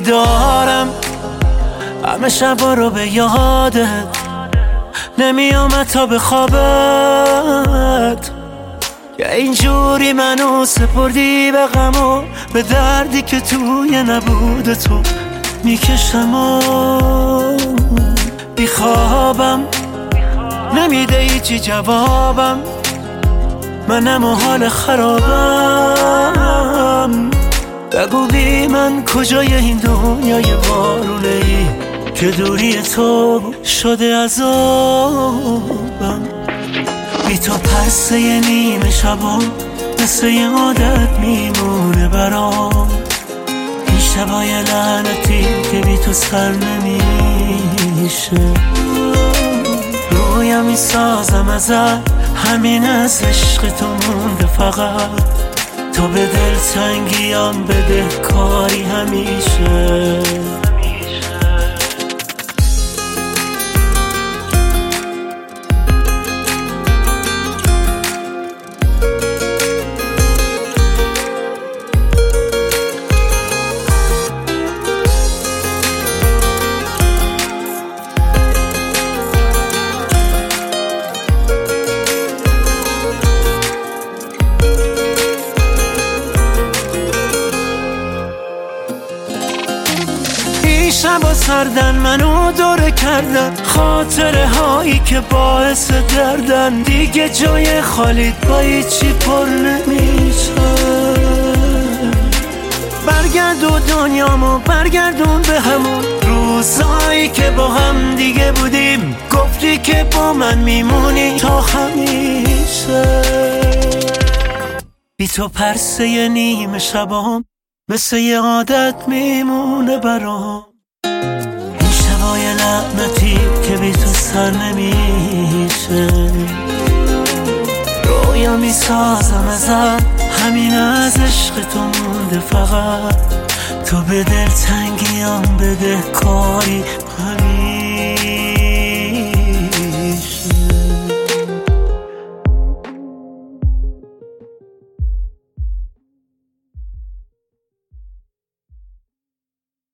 بیدارم، همه شبا رو به یادت نمیامد تا به خوابت. یا اینجوری منو سپردی به غم و به دردی که توی نبود تو میکشم و بیخوابم، نمیده هیچی جوابم، منم و حال خرابم. بگو بی من کجای این دنیای بارونه ای که دوری تو شده عذابم. بی تو پسه نیمه شبا مثل یه عادت میمونه برام، این شبای لعنتی که بی تو سر نمیشه. رویم میسازم ازت، همین از عشق تو مونده فقط، تو به دلتنگیام بده کاری همیشه. شبا سردن منو دوره کردن، خاطره هایی که باعث دردن، دیگه جای خالیت با هیچی پر نمیشه. برگردون دنیامو، برگردون به همون روزایی که با هم دیگه بودیم، گفتی که با من میمونی تا همیشه. بی تو پرسه نیمه شبام مثل یه عادت میمونه برام، این شبای لعنتی که بی تو سر نمیشه. رویا میسازم ازت، همین از عشق تو مونده فقط، تو به دلتنگیام بده کاری